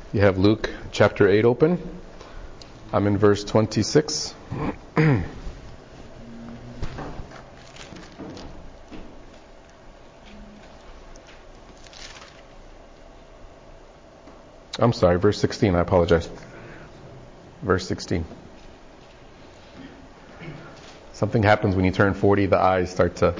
You have Luke chapter 8 open. I'm in verse 26. I'm sorry, verse 16. I apologize. Verse 16. Something happens when you turn 40, the eyes start to,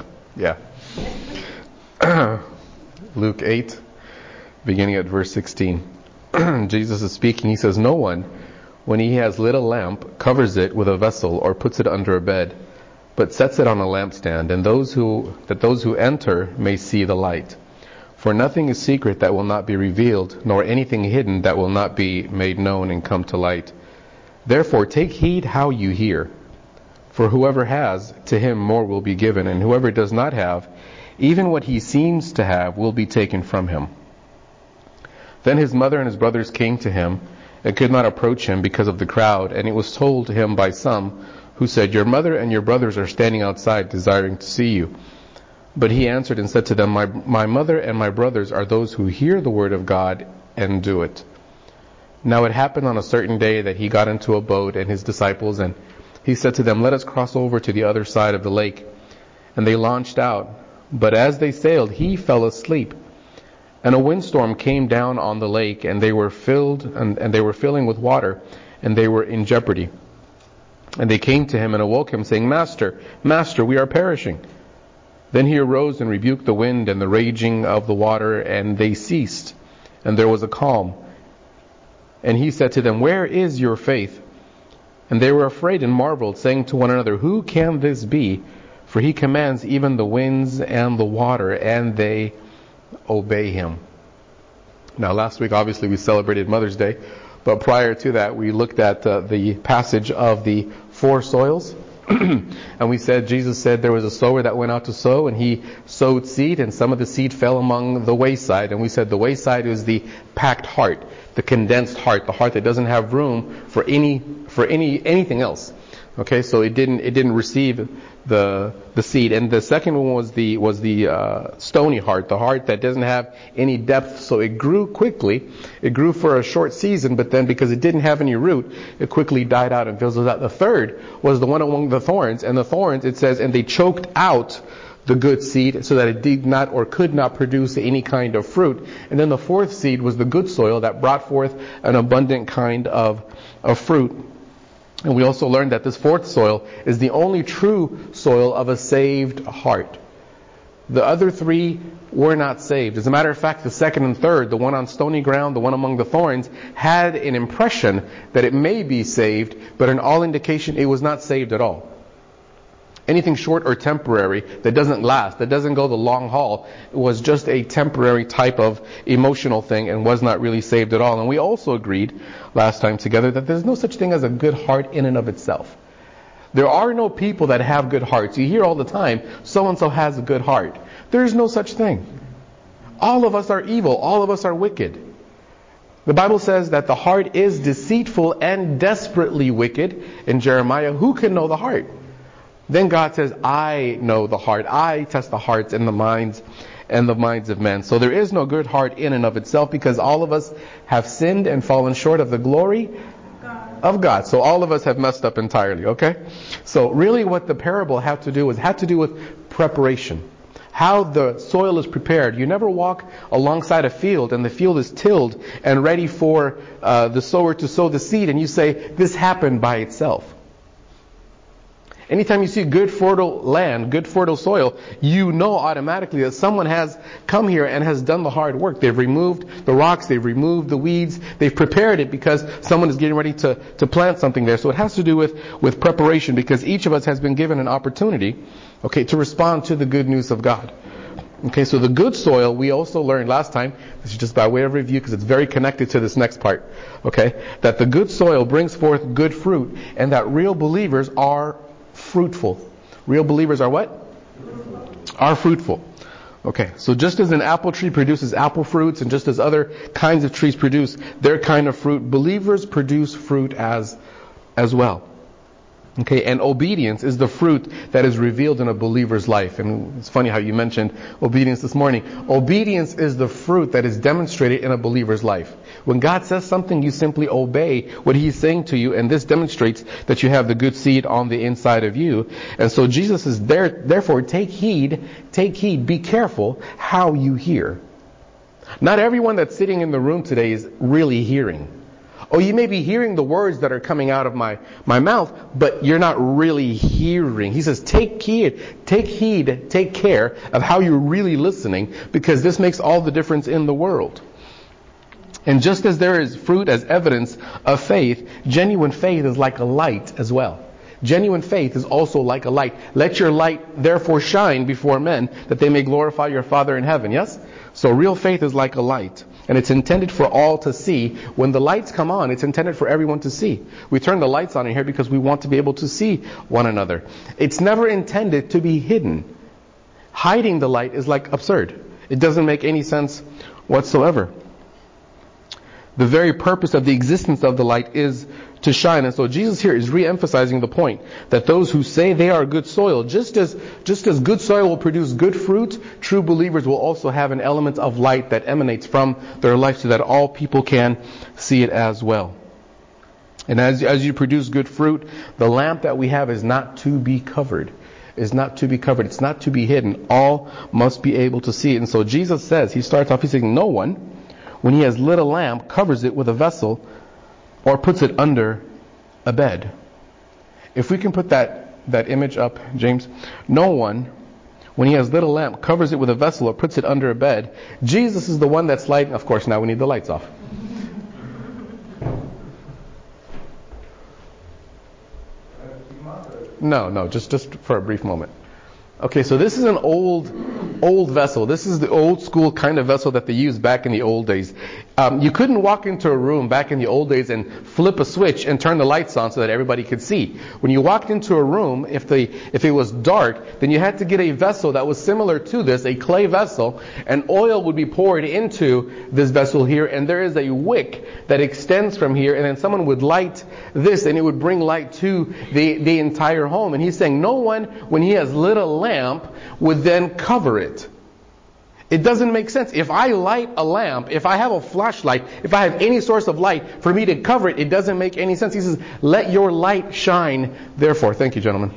Luke 8, beginning at verse 16. Jesus is speaking. He says, "No one, when he has lit a lamp, covers it with a vessel or puts it under a bed, but sets it on a lampstand, and those who enter may see the light. For nothing is secret that will not be revealed, nor anything hidden that will not be made known and come to light. Therefore take heed how you hear. For whoever has, to him more will be given, and whoever does not have, even what he seems to have will be taken from him." Then his mother and his brothers came to him, and could not approach him because of the crowd. And it was told him by some, who said, "Your mother and your brothers are standing outside, desiring to see you." But he answered and said to them, My mother and my brothers are those who hear the word of God and do it." Now it happened on a certain day that he got into a boat and his disciples, and he said to them, "Let us cross over to the other side of the lake." And they launched out. But as they sailed, he fell asleep. And a windstorm came down on the lake, and they were filling with water, and they were in jeopardy. And they came to him and awoke him, saying, Master, Master, we are perishing." Then he arose and rebuked the wind and the raging of the water, and they ceased, and there was a calm. And he said to them, "Where is your faith?" And they were afraid and marveled, saying to one another, "Who can this be? For he commands even the winds and the water, and they obey him." Now last week obviously we celebrated Mother's Day, but prior to that we looked at the passage of the four soils. And we said, Jesus said there was a sower that went out to sow, and he sowed seed, and some of the seed fell among the wayside. And we said the wayside is the packed heart, the condensed heart, the heart that doesn't have room for anything else. Okay, so it didn't receive the seed. And the second one was the stony heart, the heart that doesn't have any depth. So it grew quickly. It grew for a short season, but then because it didn't have any root, it quickly died out and fizzled out. The third was the one among the thorns, and the thorns, it says, and they choked out the good seed so that it did not or could not produce any kind of fruit. And then the fourth seed was the good soil that brought forth an abundant kind of fruit. And we also learned that this fourth soil is the only true soil of a saved heart. The other three were not saved. As a matter of fact, the second and third, the one on stony ground, the one among the thorns, had an impression that it may be saved, but in all indication it was not saved at all. Anything short or temporary that doesn't last, that doesn't go the long haul, was just a temporary type of emotional thing and was not really saved at all. And we also agreed last time together that there's no such thing as a good heart in and of itself. There are no people that have good hearts. You hear all the time, so-and-so has a good heart. There is no such thing. All of us are evil. All of us are wicked. The Bible says that the heart is deceitful and desperately wicked. In Jeremiah, who can know the heart? Then God says, "I know the heart. I test the hearts and the minds of men." So there is no good heart in and of itself, because all of us have sinned and fallen short of the glory of God. So all of us have messed up entirely, okay? So really what the parable had to do with preparation. How the soil is prepared. You never walk alongside a field and the field is tilled and ready for the sower to sow the seed, and you say, "This happened by itself." Anytime you see good fertile land, good fertile soil, you know automatically that someone has come here and has done the hard work. They've removed the rocks, they've removed the weeds, they've prepared it because someone is getting ready to plant something there. So it has to do with preparation, because each of us has been given an opportunity, okay, to respond to the good news of God. Okay, so the good soil, we also learned last time, this is just by way of review because it's very connected to this next part, okay, that the good soil brings forth good fruit, and that real believers are fruitful. Real believers are what? Are fruitful. Okay, so just as an apple tree produces apple fruits, and just as other kinds of trees produce their kind of fruit, believers produce fruit as well. Okay, and obedience is the fruit that is revealed in a believer's life. And it's funny how you mentioned obedience this morning. Obedience is the fruit that is demonstrated in a believer's life. When God says something, you simply obey what He's saying to you, and this demonstrates that you have the good seed on the inside of you. And so Jesus is there, therefore take heed, be careful how you hear. Not everyone that's sitting in the room today is really hearing. Oh, you may be hearing the words that are coming out of my mouth, but you're not really hearing. He says, take heed, take care of how you're really listening, because this makes all the difference in the world. And just as there is fruit as evidence of faith, genuine faith is like a light as well. Genuine faith is also like a light. Let your light therefore shine before men, that they may glorify your Father in heaven. Yes? So real faith is like a light. And it's intended for all to see. When the lights come on, it's intended for everyone to see. We turn the lights on in here because we want to be able to see one another. It's never intended to be hidden. Hiding the light is like absurd. It doesn't make any sense whatsoever. The very purpose of the existence of the light is to shine. And so Jesus here is re-emphasizing the point that those who say they are good soil, just as good soil will produce good fruit, true believers will also have an element of light that emanates from their life so that all people can see it as well. And as you produce good fruit, the lamp that we have is not to be covered. It's not to be hidden. All must be able to see it. And so Jesus says, he starts off, he's saying, no one, when he has lit a lamp, covers it with a vessel or puts it under a bed. If we can put that image up, James. No one, when he has lit a lamp, covers it with a vessel or puts it under a bed. Jesus is the one that's lighting. Of course, now we need the lights off. No, just for a brief moment. Okay, so this is an old vessel. This is the old school kind of vessel that they used back in the old days. You couldn't walk into a room back in the old days and flip a switch and turn the lights on so that everybody could see. When you walked into a room, if it was dark, then you had to get a vessel that was similar to this, a clay vessel, and oil would be poured into this vessel here, and there is a wick that extends from here, and then someone would light this, and it would bring light to the entire home. And he's saying, no one, when he has lit a lamp, would then cover it. It doesn't make sense. If I light a lamp, if I have a flashlight, if I have any source of light, for me to cover it, it doesn't make any sense. He says, let your light shine, therefore. Thank you, gentlemen.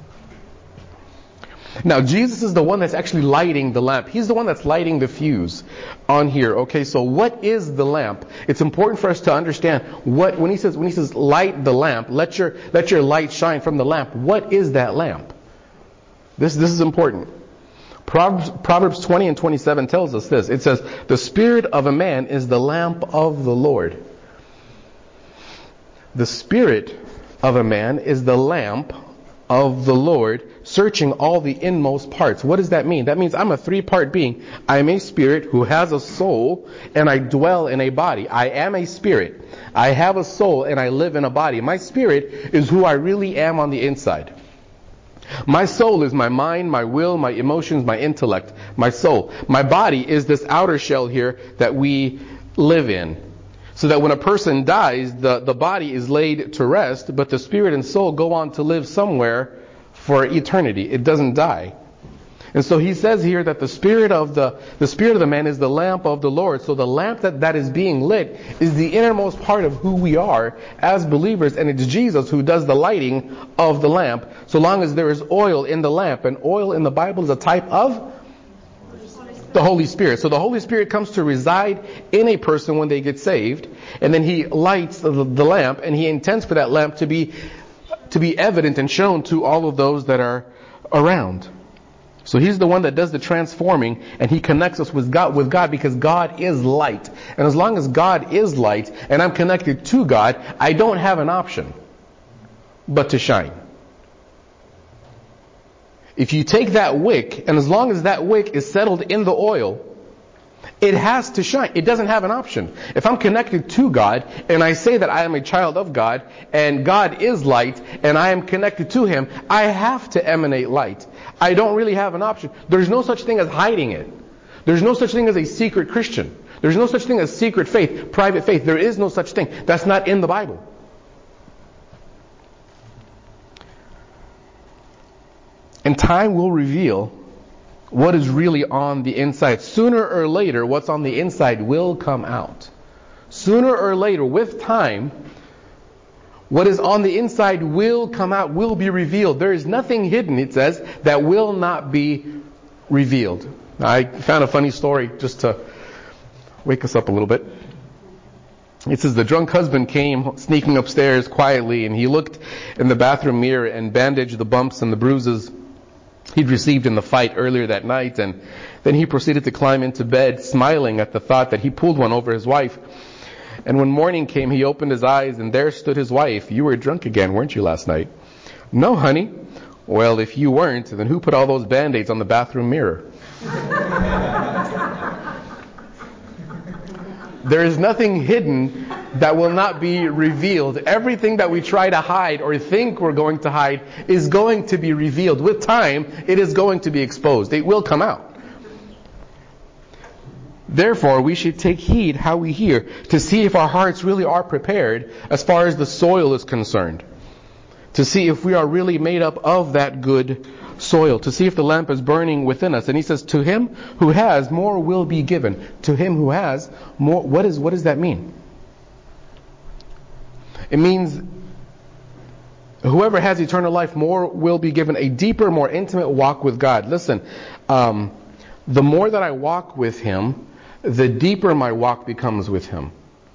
Now, Jesus is the one that's actually lighting the lamp. He's the one that's lighting the fuse on here. Okay, so what is the lamp? It's important for us to understand when he says light the lamp, let your light shine from the lamp. What is that lamp? This is important. Proverbs 20 and 27 tells us this. It says, the spirit of a man is the lamp of the Lord. The spirit of a man is the lamp of the Lord, searching all the inmost parts. What does that mean? That means I'm a three-part being. I am a spirit who has a soul, and I dwell in a body. I am a spirit. I have a soul, and I live in a body. My spirit is who I really am on the inside. My soul is my mind, my will, my emotions, my intellect, my soul. My body is this outer shell here that we live in. So that when a person dies, the body is laid to rest, but the spirit and soul go on to live somewhere for eternity. It doesn't die. And so he says here that the spirit of the man is the lamp of the Lord. So the lamp that is being lit is the innermost part of who we are as believers, and it's Jesus who does the lighting of the lamp, so long as there is oil in the lamp. And oil in the Bible is a type of the Holy Spirit. So the Holy Spirit comes to reside in a person when they get saved, and then he lights the lamp, and he intends for that lamp to be evident and shown to all of those that are around. So he's the one that does the transforming, and he connects us with God because God is light. And as long as God is light and I'm connected to God, I don't have an option but to shine. If you take that wick, and as long as that wick is settled in the oil, it has to shine. It doesn't have an option. If I'm connected to God, and I say that I am a child of God, and God is light, and I am connected to Him, I have to emanate light. I don't really have an option. There's no such thing as hiding it. There's no such thing as a secret Christian. There's no such thing as secret faith, private faith. There is no such thing. That's not in the Bible. And time will reveal what is really on the inside. Sooner or later, what's on the inside will come out. Sooner or later, with time, what is on the inside will come out, will be revealed. There is nothing hidden, it says, that will not be revealed. Now, I found a funny story just to wake us up a little bit. It says the drunk husband came sneaking upstairs quietly, and he looked in the bathroom mirror and bandaged the bumps and the bruises he'd received in the fight earlier that night. And then he proceeded to climb into bed, smiling at the thought that he pulled one over his wife. And when morning came, he opened his eyes, and there stood his wife. "You were drunk again, weren't you, last night?" "No, honey." "Well, if you weren't, then who put all those band-aids on the bathroom mirror?" There is nothing hidden that will not be revealed. Everything that we try to hide or think we're going to hide is going to be revealed. With time, it is going to be exposed. It will come out. Therefore, we should take heed how we hear, to see if our hearts really are prepared as far as the soil is concerned. To see if we are really made up of that good soil. To see if the lamp is burning within us. And he says, to him who has, more will be given. To him who has, more. What does that mean? It means whoever has eternal life, more will be given. A deeper, more intimate walk with God. Listen, the more that I walk with Him, the deeper my walk becomes with Him.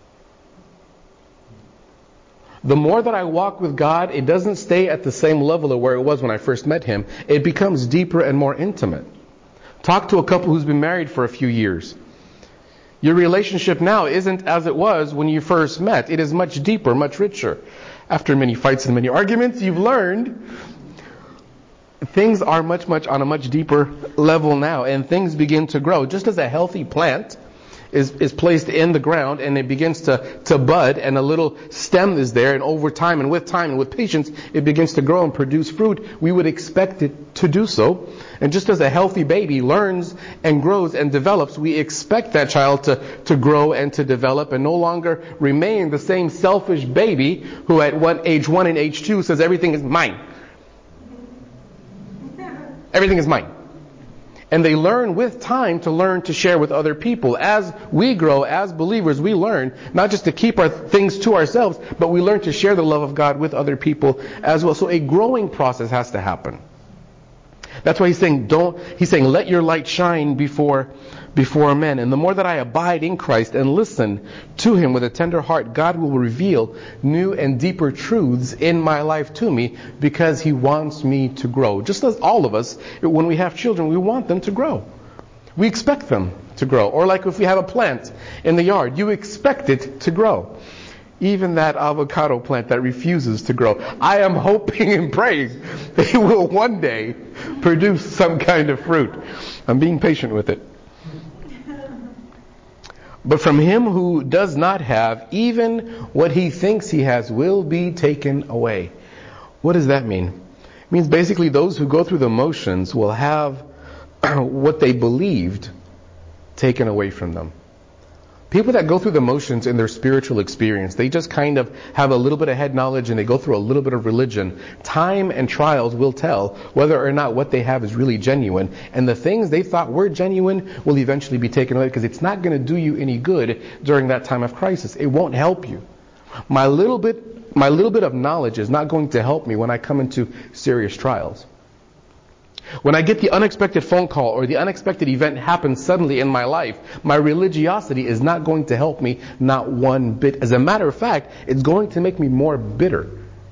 The more that I walk with God, it doesn't stay at the same level of where it was when I first met Him. It becomes deeper and more intimate. Talk to a couple who's been married for a few years. Your relationship now isn't as it was when you first met. It is much deeper, much richer. After many fights and many arguments, you've learned things are much on a much deeper level now, and things begin to grow. Just as a healthy plant is placed in the ground and it begins to bud, and a little stem is there, and over time and with patience it begins to grow and produce fruit, we would expect it to do so. And just as a healthy baby learns and grows and develops, we expect that child to grow and to develop and no longer remain the same selfish baby who at age 1 and age 2 says everything is mine. Everything is mine. And they learn with time to learn to share with other people. As we grow, as believers, we learn not just to keep our things to ourselves, but we learn to share the love of God with other people as well. So a growing process has to happen. That's why he's saying, let your light shine before men. And the more that I abide in Christ and listen to Him with a tender heart, God will reveal new and deeper truths in my life to me, because He wants me to grow. Just as all of us, when we have children, we want them to grow. We expect them to grow. Or like if we have a plant in the yard, you expect it to grow. Even that avocado plant that refuses to grow, I am hoping and praying that it will one day produce some kind of fruit. I'm being patient with it. But from him who does not have, even what he thinks he has will be taken away. What does that mean? It means basically those who go through the motions will have what they believed taken away from them. People that go through the motions in their spiritual experience, they just kind of have a little bit of head knowledge and they go through a little bit of religion. Time and trials will tell whether or not what they have is really genuine. And the things they thought were genuine will eventually be taken away, because it's not going to do you any good during that time of crisis. It won't help you. My little bit of knowledge is not going to help me when I come into serious trials. When I get the unexpected phone call or the unexpected event happens suddenly in my life, my religiosity is not going to help me, not one bit. As a matter of fact, it's going to make me more bitter.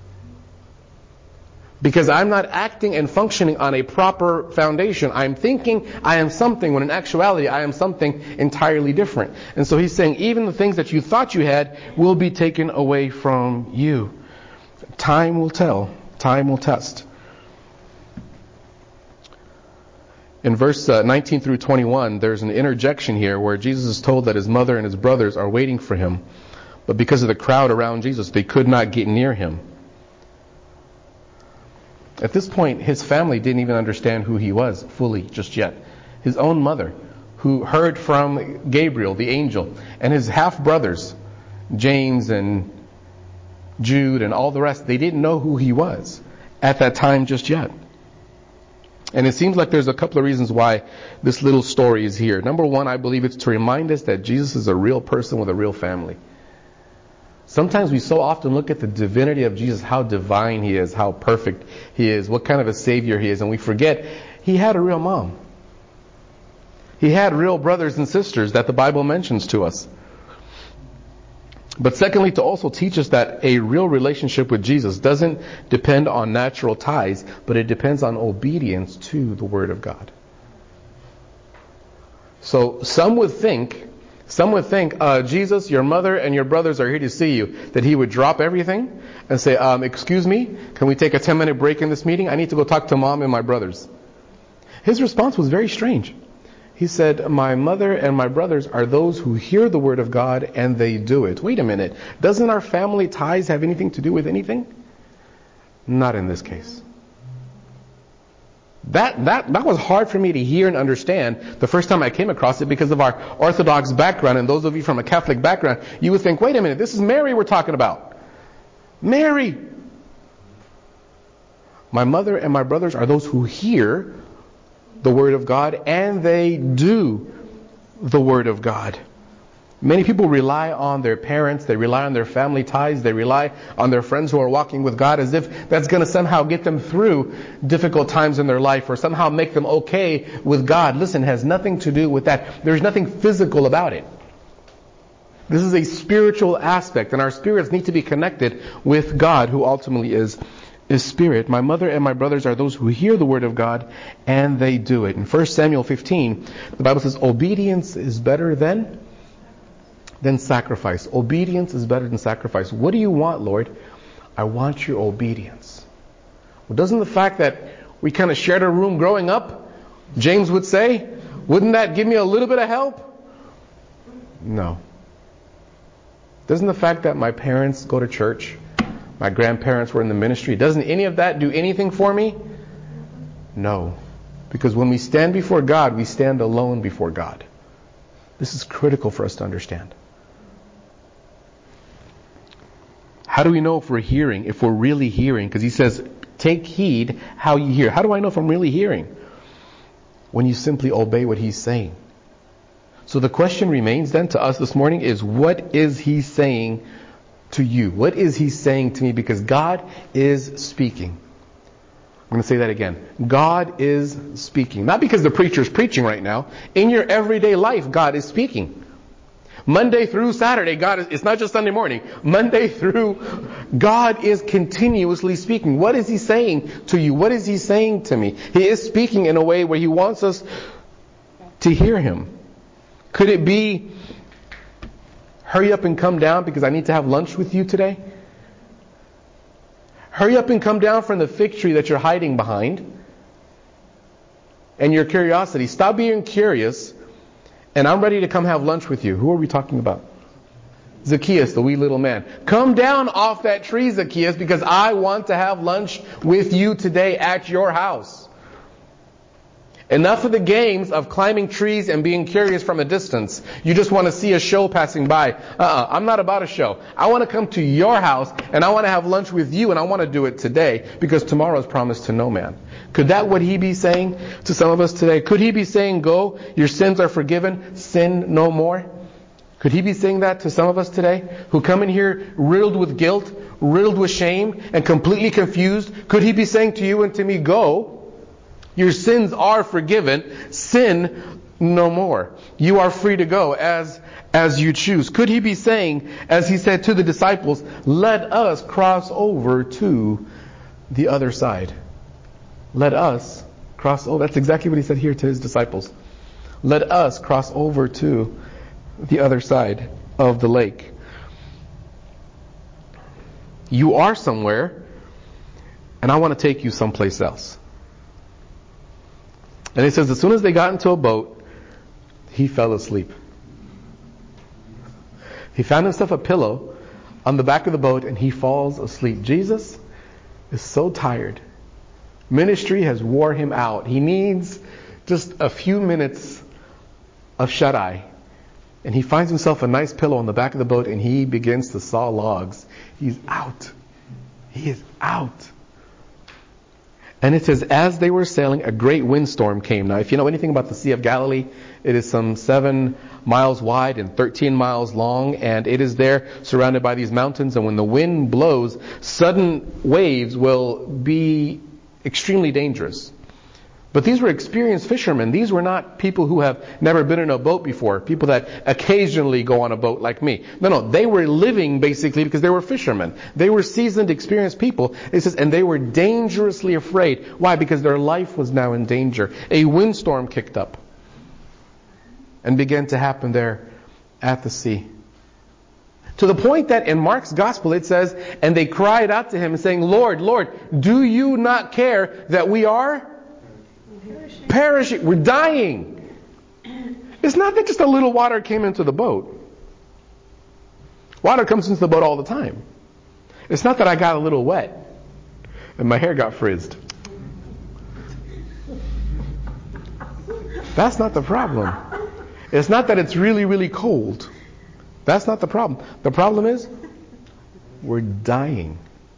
Because I'm not acting and functioning on a proper foundation. I'm thinking I am something when in actuality I am something entirely different. And so he's saying even the things that you thought you had will be taken away from you. Time will tell. Time will test. In verse 19 through 21, there's an interjection here where Jesus is told that his mother and his brothers are waiting for him. But because of the crowd around Jesus, they could not get near him. At this point, his family didn't even understand who he was fully just yet. His own mother, who heard from Gabriel, the angel, and his half-brothers, James and Jude and all the rest, they didn't know who he was at that time just yet. And it seems like there's a couple of reasons why this little story is here. Number one, I believe it's to remind us that Jesus is a real person with a real family. Sometimes we so often look at the divinity of Jesus, how divine He is, how perfect He is, what kind of a Savior He is, and we forget He had a real mom. He had real brothers and sisters that the Bible mentions to us. But secondly, to also teach us that a real relationship with Jesus doesn't depend on natural ties, but it depends on obedience to the Word of God. So some would think, Jesus, your mother and your brothers are here to see you, that He would drop everything and say, excuse me, can we take a 10-minute break in this meeting? I need to go talk to Mom and my brothers. His response was very strange. He said, my mother and my brothers are those who hear the Word of God and they do it. Wait a minute. Doesn't our family ties have anything to do with anything? Not in this case. That was hard for me to hear and understand the first time I came across it because of our Orthodox background. And those of you from a Catholic background, you would think, wait a minute, this is Mary we're talking about. Mary! My mother and my brothers are those who hear the Word of God and they do the Word of God. Many people rely on their parents, they rely on their family ties, they rely on their friends who are walking with God as if that's going to somehow get them through difficult times in their life or somehow make them okay with God. Listen, it has nothing to do with that. There's nothing physical about it. This is a spiritual aspect, and our spirits need to be connected with God, who ultimately is Spirit. My mother and my brothers are those who hear the Word of God and they do it. In 1 Samuel 15, the Bible says, obedience is better than sacrifice. Obedience is better than sacrifice. What do you want, Lord? I want your obedience. Well, doesn't the fact that we kind of shared a room growing up, James would say, wouldn't that give me a little bit of help? No. Doesn't the fact that my parents go to church, my grandparents were in the ministry, doesn't any of that do anything for me? No. Because when we stand before God, we stand alone before God. This is critical for us to understand. How do we know if we're hearing, if we're really hearing? Because He says, take heed how you hear. How do I know if I'm really hearing? When you simply obey what He's saying. So the question remains then to us this morning is, what is He saying to you? What is He saying to me? Because God is speaking. I'm going to say that again. God is speaking. Not because the preacher is preaching right now. In your everyday life, God is speaking. Monday through Saturday, it's not just Sunday morning. Monday through, God is continuously speaking. What is He saying to you? What is He saying to me? He is speaking in a way where He wants us to hear Him. Could it be, hurry up and come down because I need to have lunch with you today? Hurry up and come down from the fig tree that you're hiding behind. And your curiosity. Stop being curious. And I'm ready to come have lunch with you. Who are we talking about? Zacchaeus, the wee little man. Come down off that tree, Zacchaeus, because I want to have lunch with you today at your house. Enough of the games of climbing trees and being curious from a distance. You just want to see a show passing by. I'm not about a show. I want to come to your house and I want to have lunch with you, and I want to do it today because tomorrow is promised to no man. Could that what He be saying to some of us today? Could He be saying, go, your sins are forgiven, sin no more? Could He be saying that to some of us today who come in here riddled with guilt, riddled with shame, and completely confused? Could He be saying to you and to me, go, your sins are forgiven, sin no more. You are free to go as you choose. Could He be saying, as He said to the disciples, let us cross over to the other side? Let us cross over. That's exactly what He said here to His disciples. Let us cross over to the other side of the lake. You are somewhere, and I want to take you someplace else. And it says, as soon as they got into a boat, He fell asleep. He found himself a pillow on the back of the boat and He falls asleep. Jesus is so tired. Ministry has wore Him out. He needs just a few minutes of shut-eye. And He finds himself a nice pillow on the back of the boat and He begins to saw logs. He's out. He is out. And it says, as they were sailing, a great windstorm came. Now, if you know anything about the Sea of Galilee, it is some 7 miles wide and 13 miles long, and it is there surrounded by these mountains. And when the wind blows, sudden waves will be extremely dangerous. But these were experienced fishermen. These were not people who have never been in a boat before, people that occasionally go on a boat like me. No, they were living basically because they were fishermen. They were seasoned, experienced people. It says, and they were dangerously afraid. Why? Because their life was now in danger. A windstorm kicked up and began to happen there at the sea. To the point that in Mark's gospel it says, and they cried out to him saying, Lord, Lord, do you not care that we are perishing? We're dying. It's not that just a little water came into the boat. Water comes into the boat all the time. It's not that I got a little wet and my hair got frizzed. That's not the problem. It's not that it's really, really cold. That's not the problem. The problem is we're dying.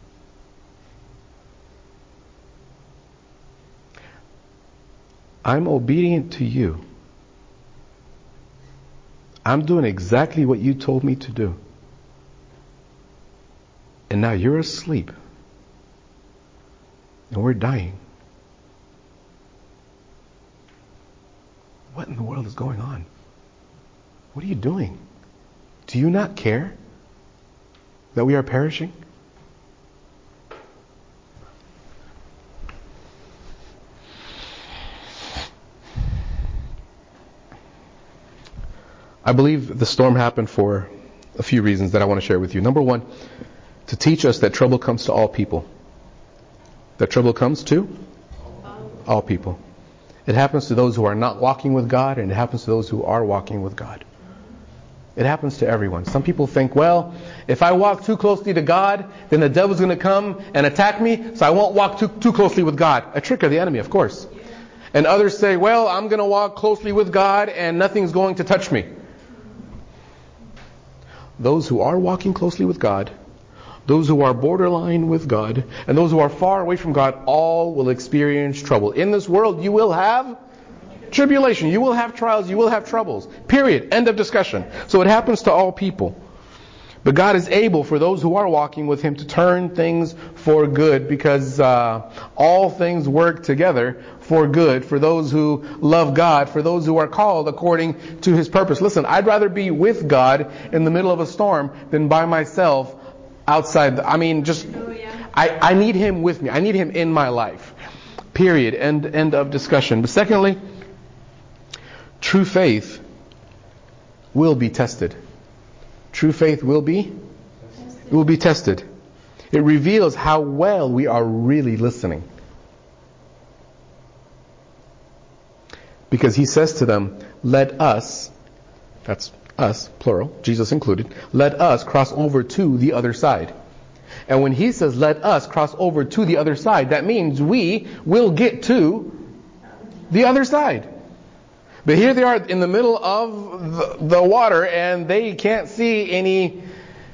I'm obedient to you. I'm doing exactly what you told me to do. And now you're asleep. And we're dying. What in the world is going on? What are you doing? Do you not care that we are perishing? I believe the storm happened for a few reasons that I want to share with you. Number one, to teach us that trouble comes to all people. That trouble comes to all people. It happens to those who are not walking with God, and it happens to those who are walking with God. It happens to everyone. Some people think, well, if I walk too closely to God, then the devil's going to come and attack me, so I won't walk too closely with God. A trick of the enemy, of course. And others say, well, I'm going to walk closely with God and nothing's going to touch me. Those who are walking closely with God, those who are borderline with God, and those who are far away from God, all will experience trouble. In this world, you will have tribulation. You will have trials. You will have troubles. Period. End of discussion. So it happens to all people. But God is able for those who are walking with Him to turn things for good, because all things work together for good for those who love God, for those who are called according to His purpose. Listen, I'd rather be with God in the middle of a storm than by myself outside. I need Him with me. I need Him in my life. Period. End of discussion. But secondly, true faith will be tested. True faith will be tested. It reveals how well we are really listening. Because He says to them, let us, that's us, plural, Jesus included, let us cross over to the other side. And when He says, let us cross over to the other side, that means we will get to the other side. But here they are in the middle of the water and they can't see any.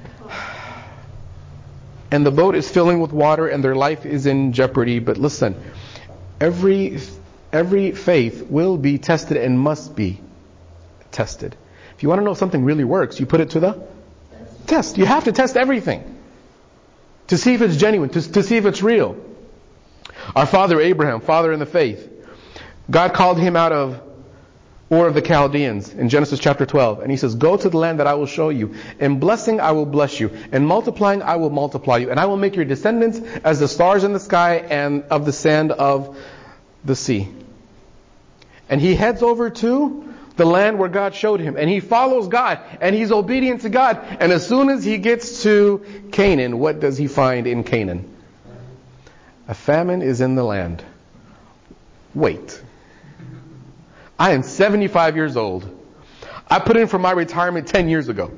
And the boat is filling with water and their life is in jeopardy. But listen, every faith will be tested and must be tested. If you want to know if something really works, you put it to the test. You have to test everything to see if it's genuine, to see if it's real. Our father Abraham, father in the faith, God called him out of Ur of the Chaldeans in Genesis chapter 12. And He says, go to the land that I will show you. In blessing I will bless you. In multiplying I will multiply you. And I will make your descendants as the stars in the sky and of the sand of the sea. And he heads over to the land where God showed him. And he follows God. And he's obedient to God. And as soon as he gets to Canaan, what does he find in Canaan? A famine is in the land. Wait. I am 75 years old. I put in for my retirement 10 years ago.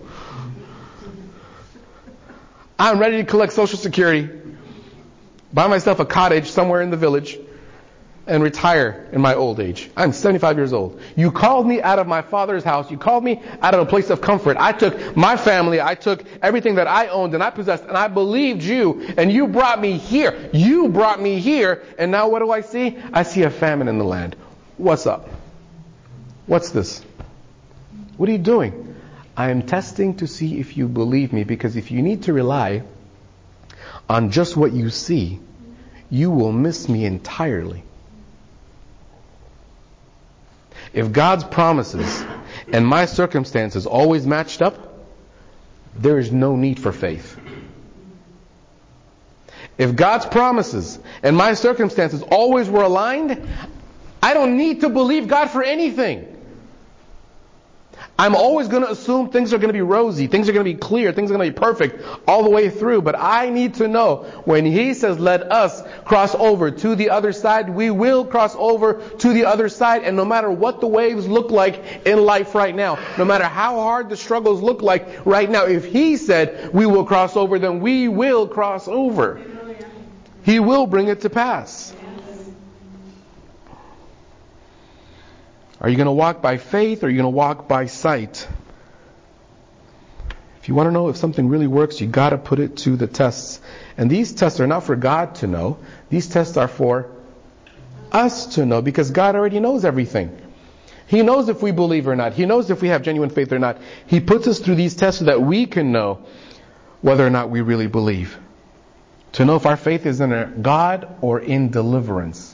I'm ready to collect Social Security, buy myself a cottage somewhere in the village, and retire in my old age. I'm 75 years old. You called me out of my father's house. You called me out of a place of comfort. I took my family. I took everything that I owned and I possessed, and I believed you, and you brought me here. You brought me here, and now what do I see? I see a famine in the land. What's up? What's this? What are you doing? I am testing to see if you believe me, because if you need to rely on just what you see, you will miss me entirely. If God's promises and my circumstances always matched up, there is no need for faith. If God's promises and my circumstances always were aligned, I don't need to believe God for anything. I'm always going to assume things are going to be rosy, things are going to be clear, things are going to be perfect all the way through. But I need to know when He says, let us cross over to the other side, we will cross over to the other side. And no matter what the waves look like in life right now, no matter how hard the struggles look like right now, if He said we will cross over, then we will cross over. He will bring it to pass. Are you going to walk by faith, or are you going to walk by sight? If you want to know if something really works, you got to put it to the tests. And these tests are not for God to know. These tests are for us to know, because God already knows everything. He knows if we believe or not. He knows if we have genuine faith or not. He puts us through these tests so that we can know whether or not we really believe. To know if our faith is in God or in deliverance.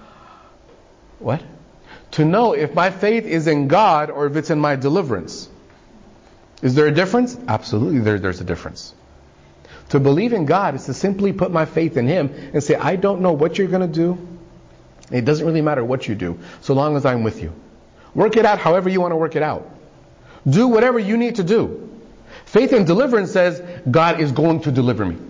What? To know if my faith is in God or if it's in my deliverance. Is there a difference? Absolutely, there's a difference. To believe in God is to simply put my faith in Him and say, I don't know what you're going to do. It doesn't really matter what you do, so long as I'm with you. Work it out however you want to work it out. Do whatever you need to do. Faith in deliverance says, God is going to deliver me.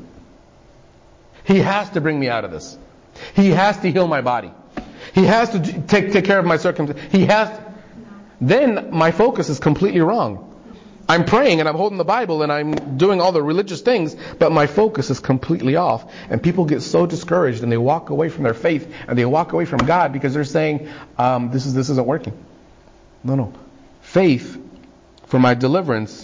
He has to bring me out of this. He has to heal my body. He has to take care of my circumstances. He has to. Then my focus is completely wrong. I'm praying and I'm holding the Bible and I'm doing all the religious things, but my focus is completely off. And people get so discouraged and they walk away from their faith and they walk away from God because they're saying, this isn't working. No. Faith for my deliverance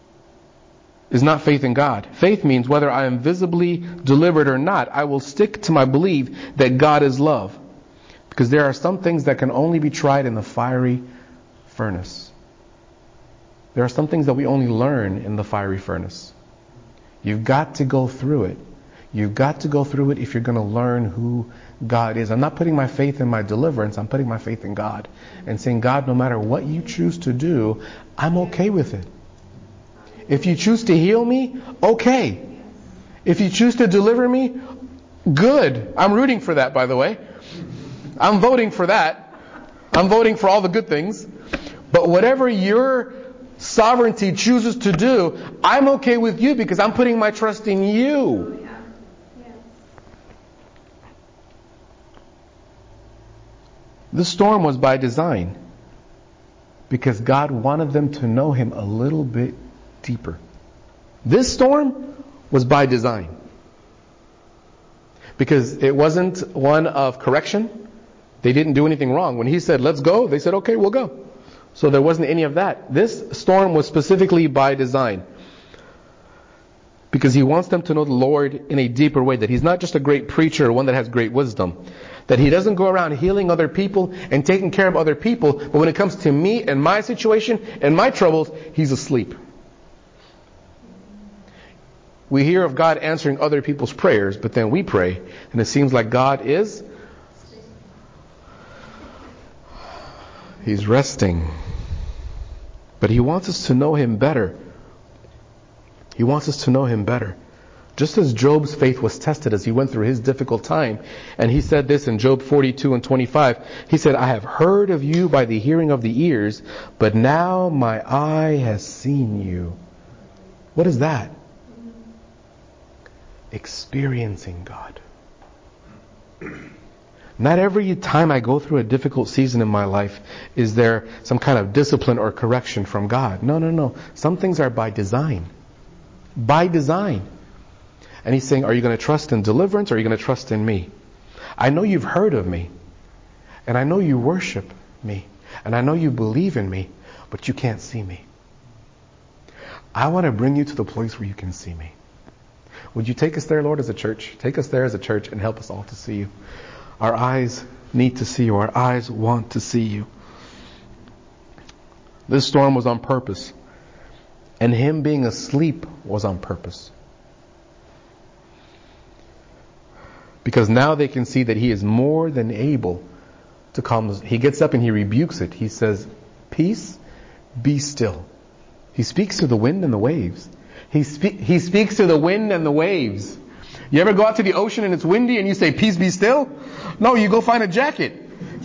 is not faith in God. Faith means whether I am visibly delivered or not, I will stick to my belief that God is love. Because there are some things that can only be tried in the fiery furnace. There are some things that we only learn in the fiery furnace. You've got to go through it. You've got to go through it if you're going to learn who God is. I'm not putting my faith in my deliverance. I'm putting my faith in God. And saying, God, no matter what you choose to do, I'm okay with it. If you choose to heal me, okay. If you choose to deliver me, good. I'm rooting for that, by the way. I'm voting for that. I'm voting for all the good things. But whatever your sovereignty chooses to do, I'm okay with you because I'm putting my trust in you. The storm was by design because God wanted them to know Him a little bit deeper. This storm was by design because it wasn't one of correction. They didn't do anything wrong. When He said, let's go, they said, okay, we'll go. So there wasn't any of that. This storm was specifically by design. Because He wants them to know the Lord in a deeper way. That He's not just a great preacher or one that has great wisdom. That He doesn't go around healing other people and taking care of other people. But when it comes to me and my situation and my troubles, He's asleep. We hear of God answering other people's prayers, but then we pray. And it seems like God is... He's resting. But He wants us to know Him better. He wants us to know Him better. Just as Job's faith was tested as he went through his difficult time. And he said this in Job 42 and 25. He said, I have heard of you by the hearing of the ears, but now my eye has seen you. What is that? Experiencing God. Not every time I go through a difficult season in my life is there some kind of discipline or correction from God. No. Some things are by design. By design. And He's saying, are you going to trust in deliverance or are you going to trust in me? I know you've heard of me. And I know you worship me. And I know you believe in me, but you can't see me. I want to bring you to the place where you can see me. Would you take us there, Lord, as a church? Take us there as a church and help us all to see you. Our eyes need to see you. Our eyes want to see you. This storm was on purpose. And him being asleep was on purpose. Because now they can see that he is more than able to calm this. He gets up and he rebukes it. He says, peace, be still. He speaks to the wind and the waves. He speaks to the wind and the waves. You ever go out to the ocean and it's windy and you say, peace, be still? No, you go find a jacket.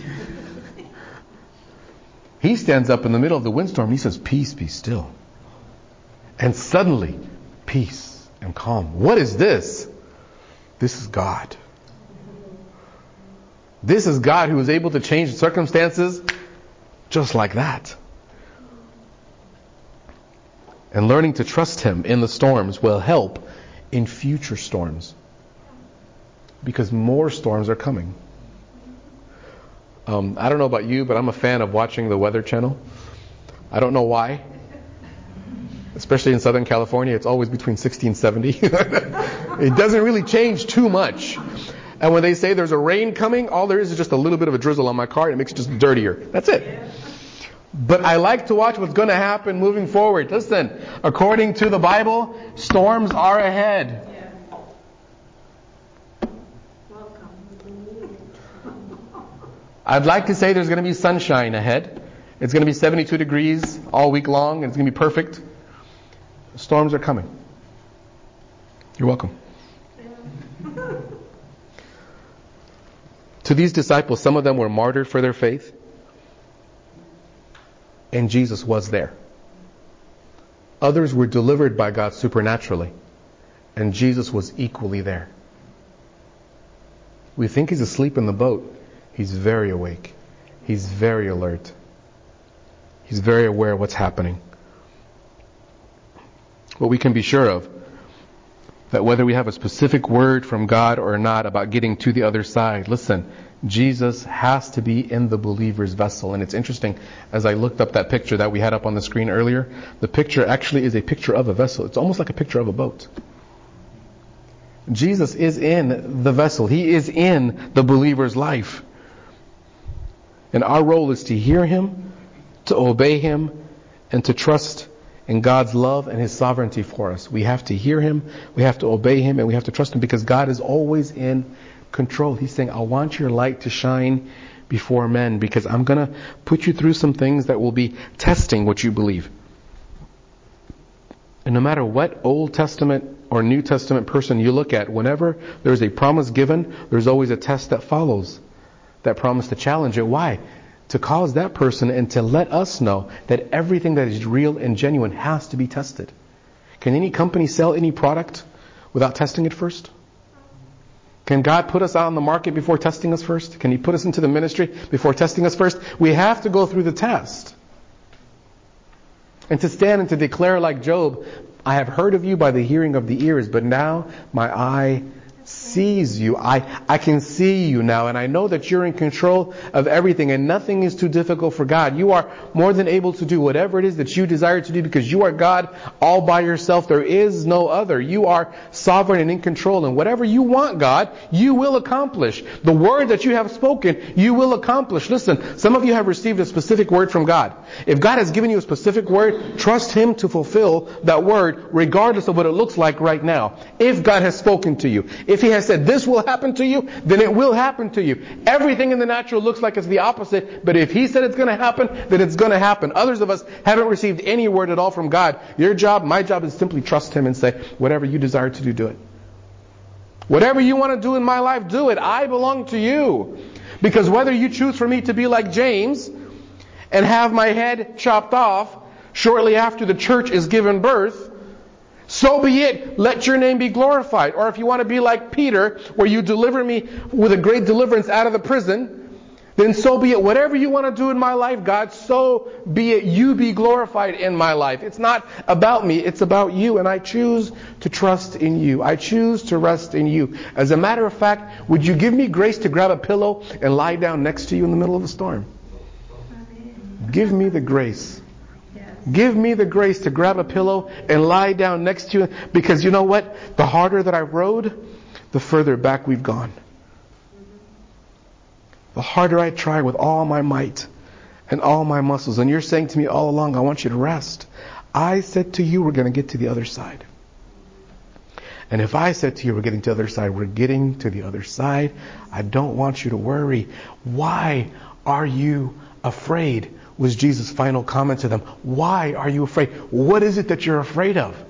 He stands up in the middle of the windstorm and he says, peace, be still. And suddenly, peace and calm. What is this? This is God. This is God who is able to change circumstances just like that. And learning to trust him in the storms will help in future storms. Because more storms are coming. I don't know about you, but I'm a fan of watching the Weather Channel. I don't know why. Especially in Southern California, it's always between 60 and 70. It doesn't really change too much. And when they say there's a rain coming, all there is just a little bit of a drizzle on my car and it makes it just dirtier. That's it. But I like to watch what's going to happen moving forward. Listen, according to the Bible, storms are ahead. I'd like to say there's going to be sunshine ahead. It's going to be 72 degrees all week long and it's going to be perfect. Storms are coming. You're welcome. To these disciples, some of them were martyred for their faith. And Jesus was there. Others were delivered by God supernaturally. And Jesus was equally there. We think he's asleep in the boat. He's very awake. He's very alert. He's very aware of what's happening. What we can be sure of, that whether we have a specific word from God or not about getting to the other side, listen, Jesus has to be in the believer's vessel. And it's interesting, as I looked up that picture that we had up on the screen earlier, the picture actually is a picture of a vessel. It's almost like a picture of a boat. Jesus is in the vessel. He is in the believer's life. And our role is to hear him, to obey him, and to trust in God's love and his sovereignty for us. We have to hear him, we have to obey him, and we have to trust him because God is always in control. He's saying, I want your light to shine before men because I'm going to put you through some things that will be testing what you believe. And no matter what Old Testament or New Testament person you look at, whenever there's a promise given, there's always a test that follows that promise to challenge it. Why? To cause that person and to let us know that everything that is real and genuine has to be tested. Can any company sell any product without testing it first? Can God put us out on the market before testing us first? Can he put us into the ministry before testing us first? We have to go through the test. And to stand and to declare like Job, I have heard of you by the hearing of the ears, but now my eye sees you. I can see you now, and I know that you're in control of everything, and nothing is too difficult for God. You are more than able to do whatever it is that you desire to do because you are God all by yourself. There is no other. You are sovereign and in control, and whatever you want, God, you will accomplish. The word that you have spoken, you will accomplish. Listen, some of you have received a specific word from God. If God has given you a specific word, trust him to fulfill that word regardless of what it looks like right now. If God has spoken to you, if he has said this will happen to you, then it will happen to you. Everything in the natural looks like it's the opposite, but if he said it's going to happen, then it's going to happen. Others of us haven't received any word at all from God. Your job, my job, is simply trust him and say, whatever you desire to do, do it. Whatever you want to do in my life, do it. I belong to you. Because whether you choose for me to be like James and have my head chopped off shortly after the church is given birth, so be it. Let your name be glorified. Or if you want to be like Peter, where you deliver me with a great deliverance out of the prison, then so be it. Whatever you want to do in my life, God, so be it. You be glorified in my life. It's not about me, it's about you. And I choose to trust in you. I choose to rest in you. As a matter of fact, would you give me grace to grab a pillow and lie down next to you in the middle of a storm? Give me the grace. Give me the grace to grab a pillow and lie down next to you. Because you know what? The harder that I rode, the further back we've gone. The harder I try with all my might and all my muscles. And you're saying to me all along, I want you to rest. I said to you, we're going to get to the other side. And if I said to you, we're getting to the other side, we're getting to the other side. I don't want you to worry. Why are you afraid? Was Jesus' final comment to them. Why are you afraid? What is it that you're afraid of?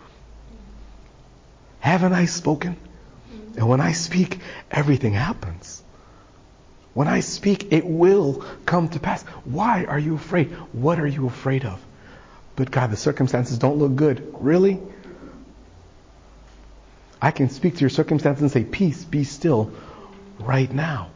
Haven't I spoken? And when I speak, everything happens. When I speak, it will come to pass. Why are you afraid? What are you afraid of? But God, the circumstances don't look good. Really? I can speak to your circumstances and say, peace, be still right now.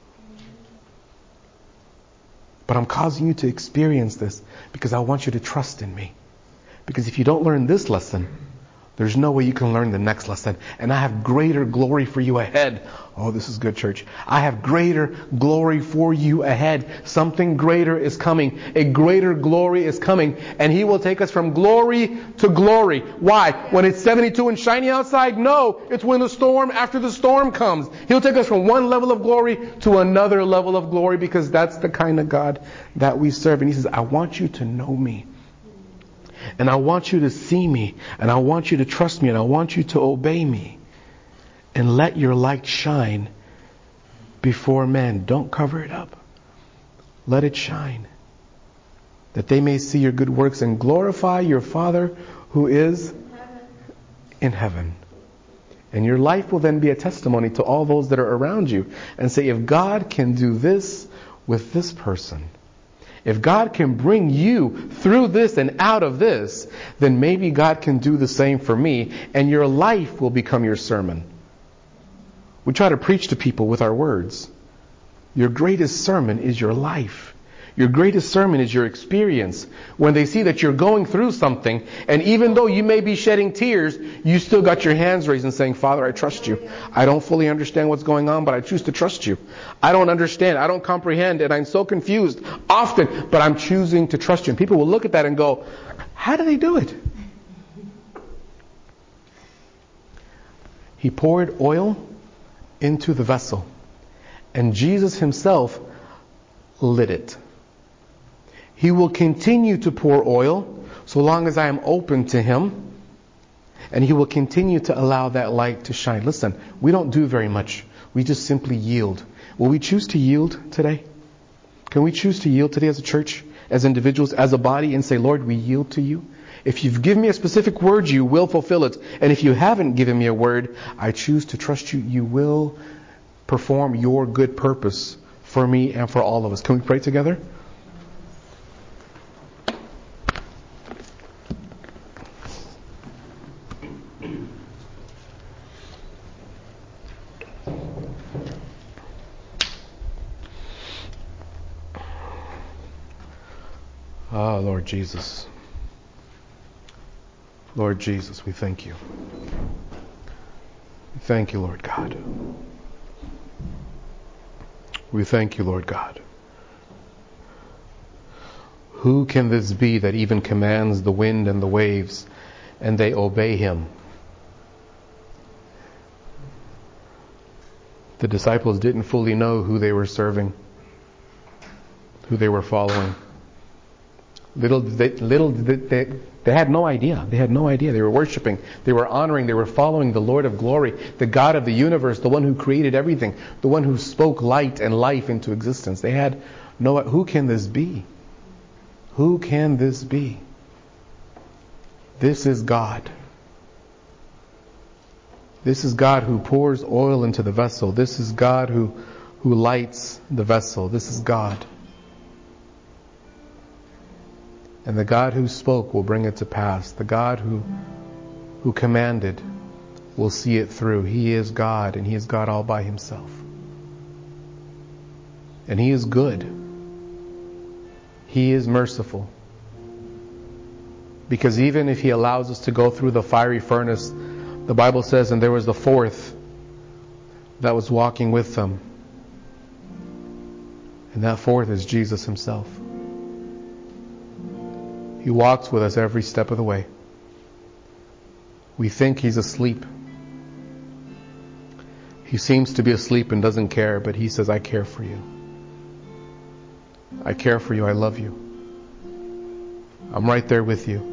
But I'm causing you to experience this because I want you to trust in me. Because if you don't learn this lesson, there's no way you can learn the next lesson. And I have greater glory for you ahead. Oh, this is good, church. I have greater glory for you ahead. Something greater is coming. A greater glory is coming. And He will take us from glory to glory. Why? When it's 72 and shiny outside? No. It's when the storm, after the storm comes. He'll take us from one level of glory to another level of glory, because that's the kind of God that we serve. And He says, I want you to know me. And I want you to see me. And I want you to trust me. And I want you to obey me. And let your light shine before men. Don't cover it up. Let it shine. That they may see your good works and glorify your Father who is in heaven. And your life will then be a testimony to all those that are around you. And say, if God can do this with this person, if God can bring you through this and out of this, then maybe God can do the same for me, and your life will become your sermon. We try to preach to people with our words. Your greatest sermon is your life. Your greatest sermon is your experience. When they see that you're going through something, and even though you may be shedding tears, you still got your hands raised and saying, Father, I trust you. I don't fully understand what's going on, but I choose to trust you. I don't understand. I don't comprehend. And I'm so confused often, but I'm choosing to trust you. And people will look at that and go, how do they do it? He poured oil into the vessel, and Jesus Himself lit it. He will continue to pour oil so long as I am open to Him. And He will continue to allow that light to shine. Listen, we don't do very much. We just simply yield. Will we choose to yield today? Can we choose to yield today as a church, as individuals, as a body, and say, Lord, we yield to you? If you've given me a specific word, you will fulfill it. And if you haven't given me a word, I choose to trust you. You will perform your good purpose for me and for all of us. Can we pray together? Ah, Lord Jesus. Lord Jesus, we thank you. We thank you, Lord God. We thank you, Lord God. Who can this be that even commands the wind and the waves, and they obey Him? The disciples didn't fully know who they were serving, who they were following. They had no idea. They had no idea. They were worshiping. They were honoring. They were following the Lord of glory, the God of the universe, the one who created everything, the one who spoke light and life into existence. They had no. Who can this be? Who can this be? This is God. This is God who pours oil into the vessel. This is God who lights the vessel. This is God. And the God who spoke will bring it to pass. The God who commanded will see it through. He is God, and He is God all by Himself. And He is good. He is merciful. Because even if He allows us to go through the fiery furnace, the Bible says, and there was the fourth that was walking with them. And that fourth is Jesus Himself. He walks with us every step of the way. We think He's asleep. He seems to be asleep and doesn't care, but He says, I care for you. I care for you. I love you. I'm right there with you.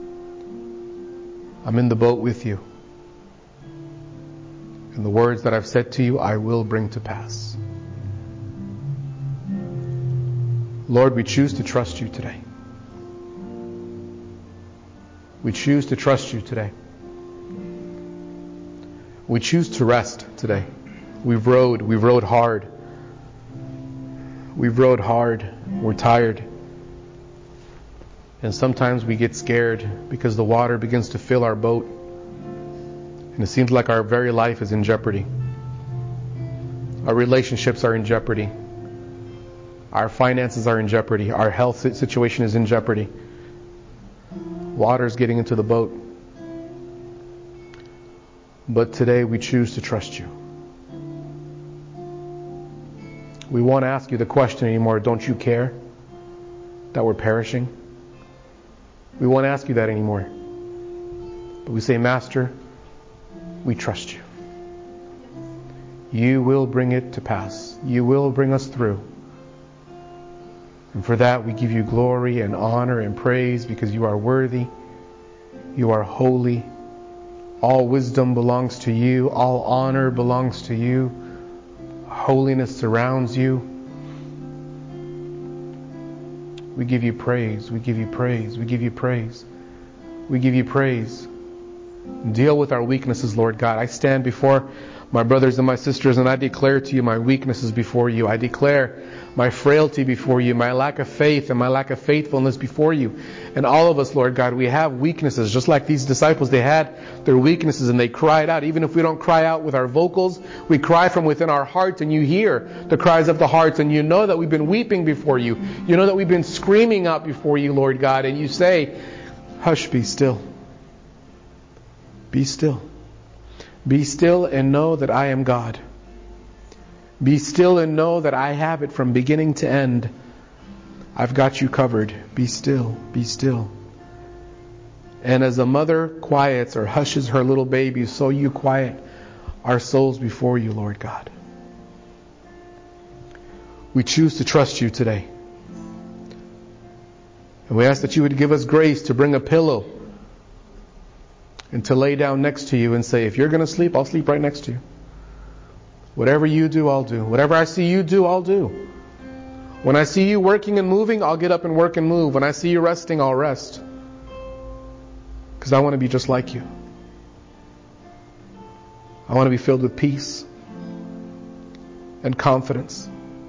I'm in the boat with you. And the words that I've said to you, I will bring to pass. Lord, we choose to trust you today. We choose to trust you today. We choose to rest today. We've rowed hard. We've rowed hard. We're tired. And sometimes we get scared because the water begins to fill our boat. And it seems like our very life is in jeopardy. Our relationships are in jeopardy. Our finances are in jeopardy. Our health situation is in jeopardy. Water's getting into the boat. But today we choose to trust you. We won't ask you the question anymore, don't you care that we're perishing? We won't ask you that anymore. But we say, Master, we trust you. You will bring it to pass. You will bring us through. And for that we give you glory and honor and praise because you are worthy. You are holy. All wisdom belongs to you. All honor belongs to you. Holiness surrounds you. We give you praise. We give you praise. We give you praise. We give you praise. Deal with our weaknesses, Lord God. I stand before my brothers and my sisters and I declare to you my weaknesses before you. I declare my frailty before you, my lack of faith and my lack of faithfulness before you. And all of us, Lord God, we have weaknesses. Just like these disciples, they had their weaknesses and they cried out. Even if we don't cry out with our vocals, we cry from within our hearts and you hear the cries of the hearts and you know that we've been weeping before you. You know that we've been screaming out before you, Lord God. And you say, hush, be still. Be still. Be still and know that I am God. Be still and know that I have it from beginning to end. I've got you covered. Be still. Be still. And as a mother quiets or hushes her little baby, so you quiet our souls before you, Lord God. We choose to trust you today. And we ask that you would give us grace to bring a pillow and to lay down next to you and say, if you're going to sleep, I'll sleep right next to you. Whatever you do, I'll do. Whatever I see you do, I'll do. When I see you working and moving, I'll get up and work and move. When I see you resting, I'll rest. Because I want to be just like you. I want to be filled with peace and confidence.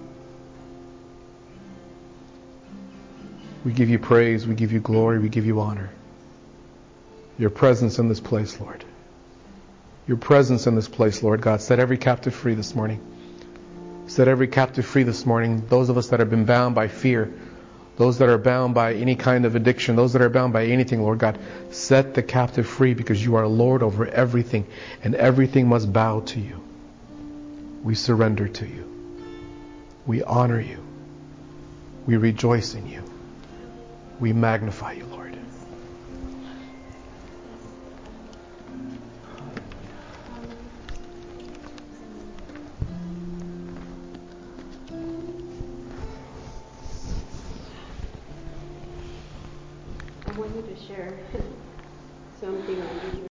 We give you praise, we give you glory, we give you honor. Your presence in this place, Lord. Your presence in this place, Lord God. Set every captive free this morning. Set every captive free this morning. Those of us that have been bound by fear, those that are bound by any kind of addiction, those that are bound by anything, Lord God, set the captive free because you are Lord over everything and everything must bow to you. We surrender to you. We honor you. We rejoice in you. We magnify you, Lord. I want you to share something.